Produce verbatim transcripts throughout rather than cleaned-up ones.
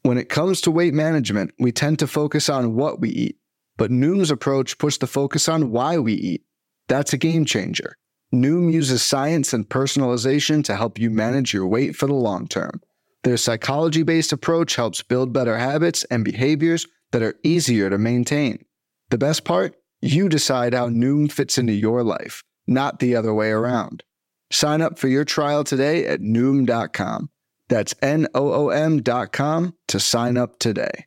When it comes to weight management, we tend to focus on what we eat, but Noom's approach puts the focus on why we eat. That's a game changer. Noom uses science and personalization to help you manage your weight for the long term. Their psychology-based approach helps build better habits and behaviors that are easier to maintain. The best part? You decide how Noom fits into your life, not the other way around. Sign up for your trial today at Noom dot com. That's N O O M dot com to sign up today.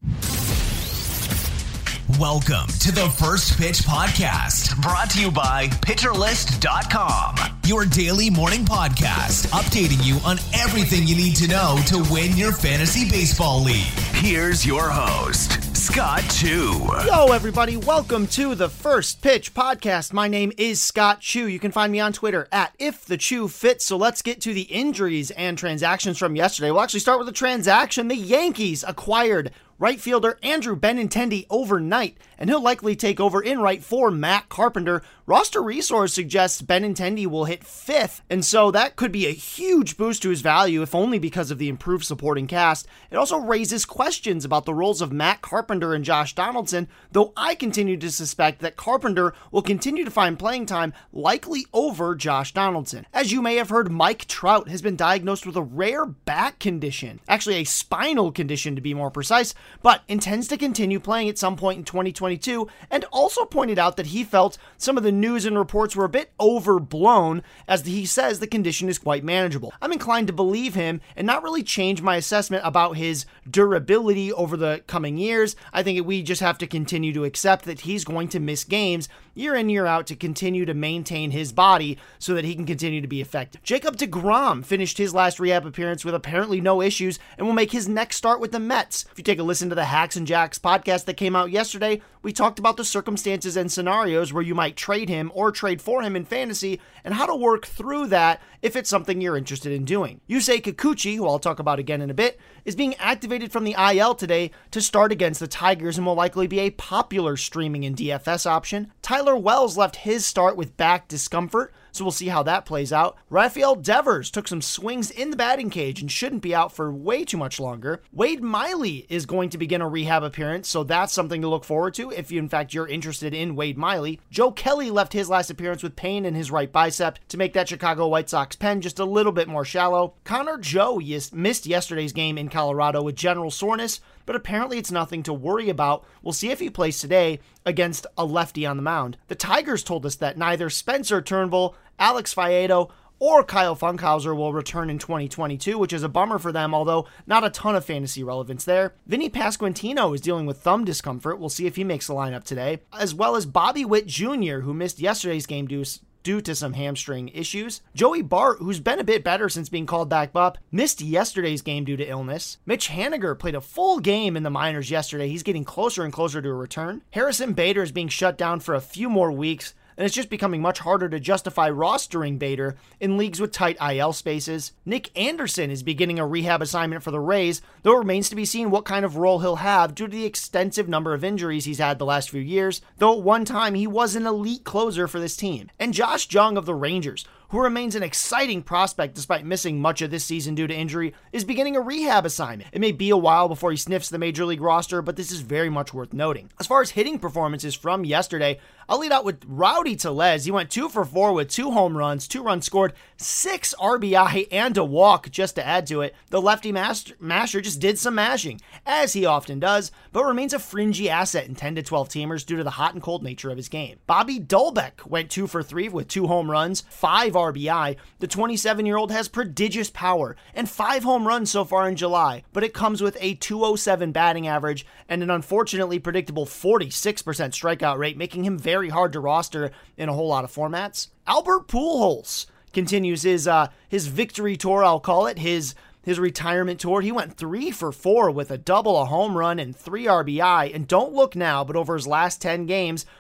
Welcome to the First Pitch Podcast, brought to you by pitcher list dot com, your daily morning podcast, updating you on everything you need to know to win your fantasy baseball league. Here's your host, Scott Chu. Yo, everybody. Welcome to the First Pitch Podcast. My name is Scott Chu. You can find me on Twitter at If The Chu Fits. So let's get to the injuries and transactions from yesterday. We'll actually start with a transaction. The Yankees acquired right fielder Andrew Benintendi overnight, and he'll likely take over in right for Matt Carpenter. Roster Resource suggests Benintendi will hit fifth, and so that could be a huge boost to his value, if only because of the improved supporting cast. It also raises questions about the roles of Matt Carpenter and Josh Donaldson, though I continue to suspect that Carpenter will continue to find playing time, likely over Josh Donaldson. As you may have heard, Mike Trout has been diagnosed with a rare back condition, actually a spinal condition to be more precise, but intends to continue playing at some point in twenty twenty-two, and also pointed out that he felt some of the news and reports were a bit overblown, as he says the condition is quite manageable. I'm inclined to believe him and not really change my assessment about his durability over the coming years. I think we just have to continue to accept that he's going to miss games year in, year out to continue to maintain his body so that he can continue to be effective. Jacob deGrom finished his last rehab appearance with apparently no issues and will make his next start with the Mets. If you take a listen to the Hacks and Jacks podcast that came out yesterday, we talked about the circumstances and scenarios where you might trade him or trade for him in fantasy and how to work through that if it's something you're interested in doing. Yusei Kikuchi, who I'll talk about again in a bit, is being activated from the I L today to start against the Tigers and will likely be a popular streaming and D F S option. Tyler Wells left his start with back discomfort, so we'll see how that plays out. Rafael Devers took some swings in the batting cage and shouldn't be out for way too much longer. Wade Miley is going to begin a rehab appearance, so that's something to look forward to if you, in fact, you're interested in Wade Miley. Joe Kelly left his last appearance with pain in his right bicep to make that Chicago White Sox pen just a little bit more shallow. Connor Joe yes, missed yesterday's game in Colorado with general soreness, but apparently it's nothing to worry about. We'll see if he plays today against a lefty on the mound. The Tigers told us that neither Spencer Turnbull, Alex Faedo, or Kyle Funkhauser will return in twenty twenty-two, which is a bummer for them, although not a ton of fantasy relevance there. Vinny Pasquantino is dealing with thumb discomfort. We'll see if he makes the lineup today, as well as Bobby Witt Junior, who missed yesterday's game due due to some hamstring issues. Joey Bart, who's been a bit better since being called back up, missed yesterday's game due to illness. Mitch Haniger played a full game in the minors yesterday. He's getting closer and closer to a return. Harrison Bader is being shut down for a few more weeks, and it's just becoming much harder to justify rostering Bader in leagues with tight I L spaces. Nick Anderson is beginning a rehab assignment for the Rays, though it remains to be seen what kind of role he'll have due to the extensive number of injuries he's had the last few years, though at one time he was an elite closer for this team. And Josh Jung of the Rangers, who remains an exciting prospect despite missing much of this season due to injury, is beginning a rehab assignment. It may be a while before he sniffs the Major League roster, but this is very much worth noting. As far as hitting performances from yesterday, I'll lead out with Rowdy Tellez. He went two for four with two home runs, two runs scored, six R B I, and a walk just to add to it. The lefty master, masher just did some mashing, as he often does, but remains a fringy asset in ten to twelve teamers due to the hot and cold nature of his game. Bobby Dolbeck went two for three with two home runs, five R B I. The twenty-seven-year-old has prodigious power and five home runs so far in July, but it comes with a two oh seven batting average and an unfortunately predictable forty-six percent strikeout rate, making him very hard to roster in a whole lot of formats. Albert Pujols continues his uh, his victory tour, I'll call it, his his retirement tour. He went three for four with a double, a home run, and three R B I. And don't look now, but over his last ten games,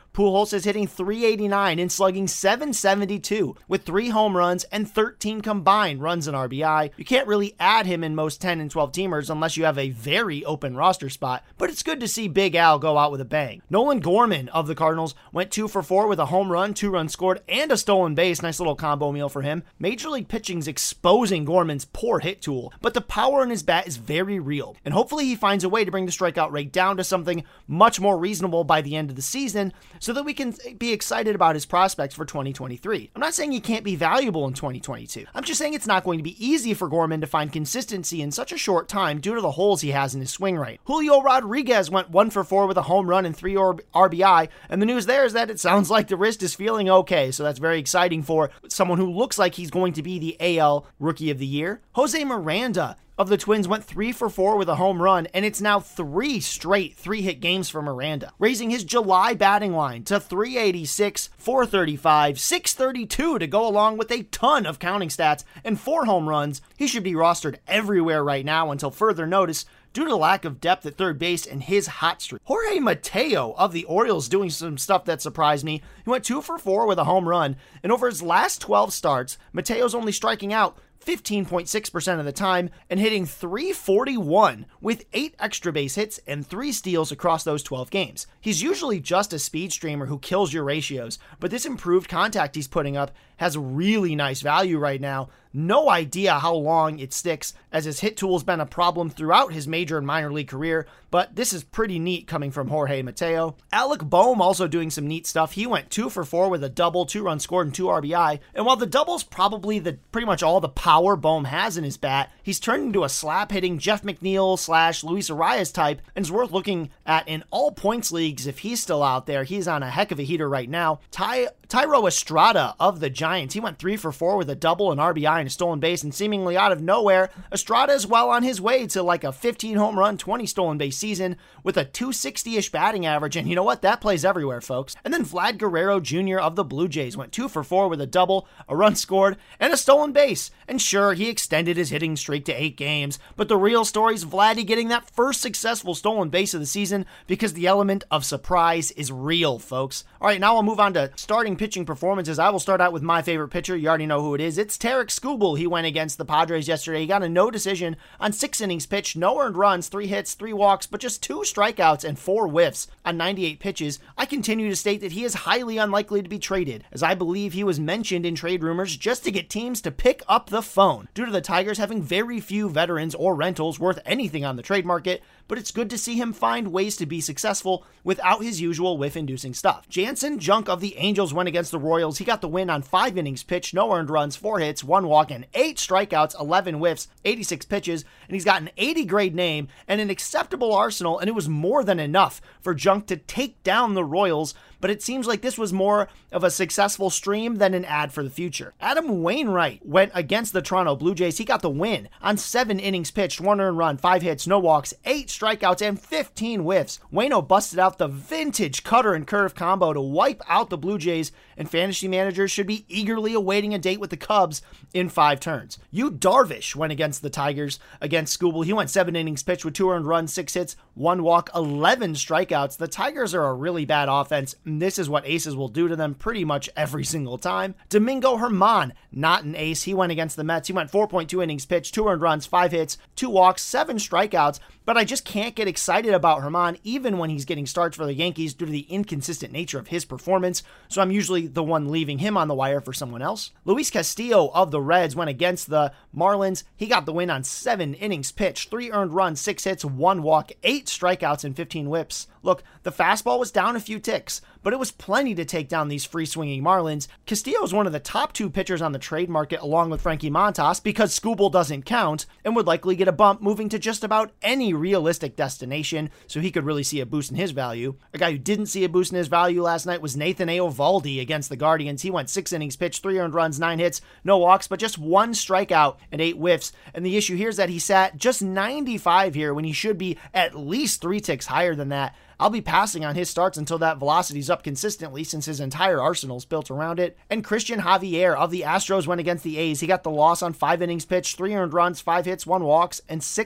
Pujols is hitting three eighty-nine and slugging seven seventy-two with three home runs and thirteen combined runs and R B I. You can't really add him in most ten and twelve teamers unless you have a very open roster spot, but it's good to see Big Al go out with a bang. Nolan Gorman of the Cardinals went two for four with a home run, two runs scored, and a stolen base. Nice little combo meal for him. Major League Pitching's exposing Gorman's poor hit tool, but the power in his bat is very real, and hopefully he finds a way to bring the strikeout rate down to something much more reasonable by the end of the season so that we can be excited about his prospects for twenty twenty-three. I'm not saying he can't be valuable in twenty twenty-two. I'm just saying it's not going to be easy for Gorman to find consistency in such a short time due to the holes he has in his swing rate. Julio Rodriguez went one for four with a home run and three R B I, and the news there is that it sounds like the wrist is feeling okay, so that's very exciting for someone who looks like he's going to be the A L Rookie of the Year. Jose Miranda of the Twins went three for four with a home run, and it's now three straight three-hit games for Miranda, raising his July batting line to three eighty-six, four thirty-five, six thirty-two to go along with a ton of counting stats and four home runs. He should be rostered everywhere right now until further notice due to lack of depth at third base and his hot streak. Jorge Mateo of the Orioles doing some stuff that surprised me. He went two for four with a home run, and over his last twelve starts, Mateo's only striking out fifteen point six percent of the time and hitting three forty-one with eight extra base hits and three steals across those twelve games. He's usually just a speed streamer who kills your ratios, but this improved contact he's putting up has really nice value right now. No idea how long it sticks, as his hit tool's been a problem throughout his major and minor league career, but this is pretty neat coming from Jorge Mateo. Alec Boehm also doing some neat stuff. He went two for four with a double, two runs scored, and two R B I, and while the double's probably the pretty much all the power Boehm has in his bat, he's turned into a slap-hitting Jeff McNeil slash Luis Arias type, and is worth looking at in all points leagues if he's still out there. He's on a heck of a heater right now. Ty Thairo Estrada of the Giants, he went three for four with a double, an R B I, and a stolen base, and seemingly out of nowhere, Estrada is well on his way to like a fifteen home run, twenty stolen base season with a two sixty-ish batting average, and you know what? That plays everywhere, folks. And then Vlad Guerrero Junior of the Blue Jays went two for four with a double, a run scored, and a stolen base. And sure, he extended his hitting streak to eight games, but the real story is Vladdy getting that first successful stolen base of the season because the element of surprise is real, folks. All right, now we'll move on to starting pitching performances. I will start out with my favorite pitcher. You already know who it is. It's Tarik Skubal. He went against the Padres yesterday. He got a no decision on six innings pitched, no earned runs, three hits, three walks, but just two strikeouts and four whiffs on ninety-eight pitches. I continue to state that he is highly unlikely to be traded, as I believe he was mentioned in trade rumors just to get teams to pick up the phone, due to the Tigers having very few veterans or rentals worth anything on the trade market, but it's good to see him find ways to be successful without his usual whiff-inducing stuff. Jansen Junk of the Angels went against the Royals. He got the win on five innings pitched, no earned runs, four hits, one walk, and eight strikeouts, eleven whiffs, eighty-six pitches, and he's got an eighty grade name and an acceptable arsenal, and it was more than enough for Junk to take down the Royals, but it seems like this was more of a successful stream than an ad for the future. Adam Wainwright went against the Toronto Blue Jays. He got the win on seven innings pitched, one earned run, five hits, no walks, eight strikeouts, and fifteen whiffs. Waino busted out the vintage cutter and curve combo to wipe out the Blue Jays, and fantasy managers should be eagerly awaiting a date with the Cubs in five turns. Yu Darvish went against the Tigers against Skubal. He went seven innings pitched with two earned runs, six hits, one walk, eleven strikeouts. The Tigers are a really bad offense, and this is what aces will do to them pretty much every single time. Domingo Germán, not an ace. He went against the Mets. He went four point two innings pitched, two earned runs, five hits, two walks, seven strikeouts, but I just can't get excited about Germán even when he's getting starts for the Yankees due to the inconsistent nature of his performance, so I'm usually the one leaving him on the wire for someone else. Luis Castillo of the Reds went against the Marlins. He got the win on seven innings pitched, three earned runs, six hits, one walk, eight strikeouts, and fifteen whiffs. Look, the fastball was down a few ticks, but it was plenty to take down these free-swinging Marlins. Castillo is one of the top two pitchers on the trade market along with Frankie Montas because Skubal doesn't count and would likely get a bump moving to just about any realistic destination, so he could really see a boost in his value. A guy who didn't see a boost in his value last night was Nathan Eovaldi against the Guardians. He went six innings pitched, three earned runs, nine hits, no walks, but just one strikeout and eight whiffs, and the issue here is that he sat just ninety-five here when he should be at least three ticks higher than that. I'll be passing on his starts until that velocity's up consistently since his entire arsenal's built around it. And Christian Javier of the Astros went against the A's. He got the loss on five innings pitched, three earned runs, five hits, one walks, and six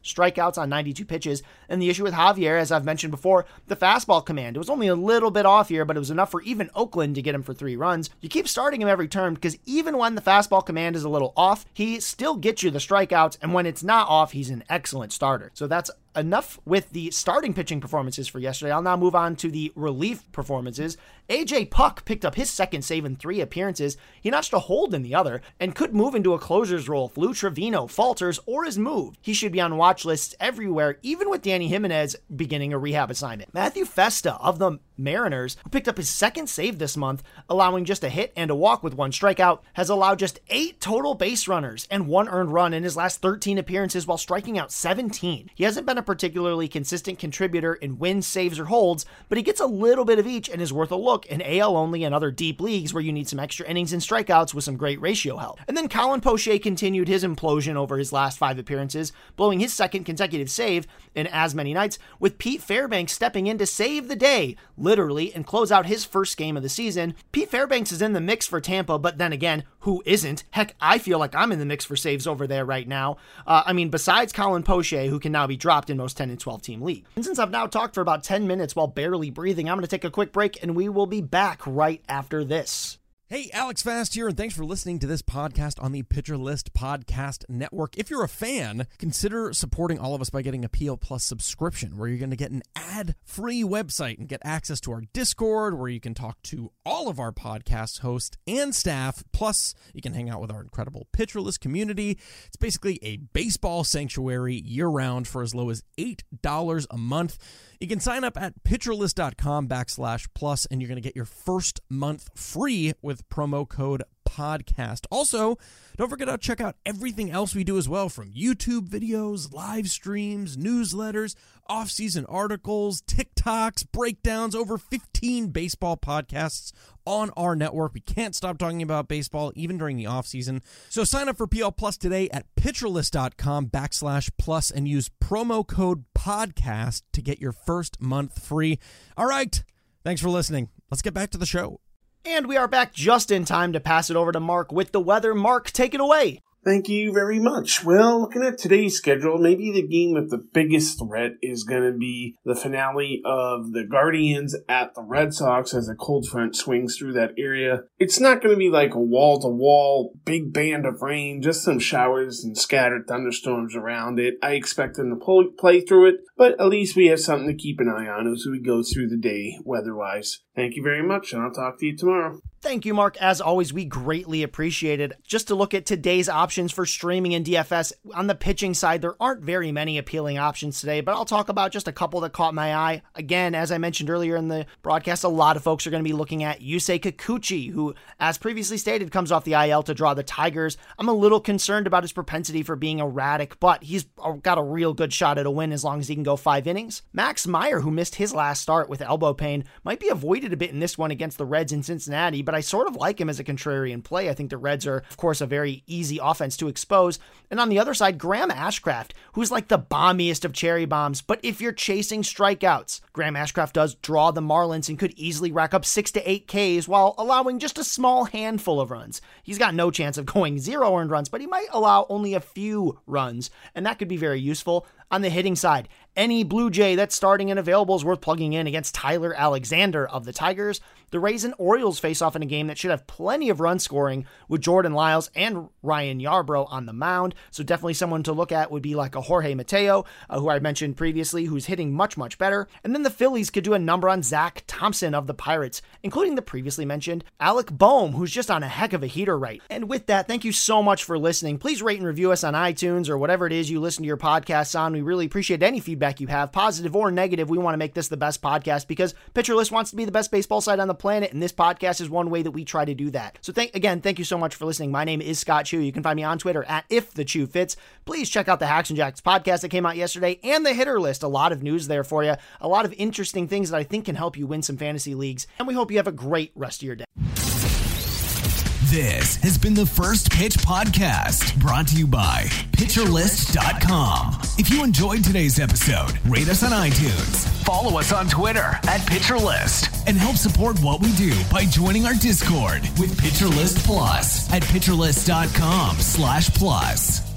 strikeouts on ninety-two pitches. And the issue with Javier, as I've mentioned before, the fastball command. It was only a little bit off here, but it was enough for even Oakland to get him for three runs. You keep starting him every turn because even when the fastball command is a little off, he still gets you the strikeouts. And when it's not off, he's an excellent starter. So that's enough with the starting pitching performances for yesterday. I'll now move on to the relief performances. A J Puck picked up his second save in three appearances. He notched a hold in the other and could move into a closer's role if Lou Trevino falters or is moved. He should be on watch lists everywhere, even with Danny Jimenez beginning a rehab assignment. Matthew Festa of the Mariners, who picked up his second save this month, allowing just a hit and a walk with one strikeout, has allowed just eight total base runners and one earned run in his last thirteen appearances while striking out seventeen. He hasn't been a particularly consistent contributor in wins, saves, or holds, but he gets a little bit of each and is worth a look in A L only and other deep leagues where you need some extra innings and strikeouts with some great ratio help. And then Colin Poche continued his implosion over his last five appearances, blowing his second consecutive save in as many nights, with Pete Fairbanks stepping in to save the day, literally, and close out his first game of the season. Pete Fairbanks is in the mix for Tampa, but then again, who isn't? Heck, I feel like I'm in the mix for saves over there right now. Uh, I mean, besides Colin Poche, who can now be dropped in most ten and twelve team league. And since I've now talked for about ten minutes while barely breathing, I'm going to take a quick break and we will be back right after this. Hey, Alex Fast here, and thanks for listening to this podcast on the Pitcher List Podcast Network. If you're a fan, consider supporting all of us by getting a P L Plus subscription, where you're going to get an ad-free website and get access to our Discord, where you can talk to all of our podcast hosts and staff. Plus, you can hang out with our incredible Pitcher List community. It's basically a baseball sanctuary year-round for as low as eight dollars a month. You can sign up at pitcherlist.com backslash plus, and you're going to get your first month free with promo code podcast. Also, don't forget to check out everything else we do as well, from YouTube videos, live streams, newsletters, off-season articles, TikToks, breakdowns, over fifteen baseball podcasts on our network. We can't stop talking about baseball even during the off-season. So sign up for P L Plus today at pitcherlist.com backslash plus and use promo code podcast to get your first month free. All right, thanks for listening. Let's get back to the show. And we are back just in time to pass it over to Mark with the weather. Mark, take it away. Thank you very much. Well, looking at today's schedule, maybe the game with the biggest threat is going to be the finale of the Guardians at the Red Sox as a cold front swings through that area. It's not going to be like a wall-to-wall big band of rain, just some showers and scattered thunderstorms around it. I expect them to play through it, but at least we have something to keep an eye on as we go through the day weather-wise. Thank you very much, and I'll talk to you tomorrow. Thank you, Mark. As always, we greatly appreciate it. Just to look at today's options for streaming in D F S, on the pitching side, there aren't very many appealing options today, but I'll talk about just a couple that caught my eye. Again, as I mentioned earlier in the broadcast, a lot of folks are going to be looking at Yusei Kikuchi, who, as previously stated, comes off the I L to draw the Tigers. I'm a little concerned about his propensity for being erratic, but he's got a real good shot at a win as long as he can go five innings. Max Meyer, who missed his last start with elbow pain, might be avoided a bit in this one against the Reds in Cincinnati, but I sort of like him as a contrarian play. I think the Reds are, of course, a very easy offense to expose. And on the other side, Graham Ashcraft, who's like the bombiest of cherry bombs, but if you're chasing strikeouts, Graham Ashcraft does draw the Marlins and could easily rack up six to eight Ks while allowing just a small handful of runs. He's got no chance of going zero earned runs, but he might allow only a few runs, and that could be very useful. On the hitting side, any Blue Jay that's starting and available is worth plugging in against Tyler Alexander of the Tigers. The Rays and Orioles face off in a game that should have plenty of run scoring with Jordan Lyles and Ryan Yarbrough on the mound. So definitely someone to look at would be like a Jorge Mateo, uh, who I mentioned previously, who's hitting much, much better. And then the Phillies could do a number on Zach Thompson of the Pirates, including the previously mentioned Alec Boehm, who's just on a heck of a heater right. And with that, thank you so much for listening. Please rate and review us on iTunes or whatever it is you listen to your podcasts on. We really appreciate any feedback you have, positive or negative. We want to make this the best podcast because Pitcher List wants to be the best baseball site on the planet, and this podcast is one way that we try to do that. So thank again, thank you so much for listening. My name is Scott Chu. You can find me on Twitter at If The Chew Fits. Please check out the Hacks and Jacks podcast that came out yesterday and the Hitter List. A lot of news there for you. A lot of interesting things that I think can help you win some fantasy leagues. And we hope you have a great rest of your day. This has been the First Pitch Podcast, brought to you by pitcher list dot com. If you enjoyed today's episode, rate us on iTunes, follow us on Twitter at PitcherList, and help support what we do by joining our Discord with PitcherList Plus at pitcher list dot com slash plus.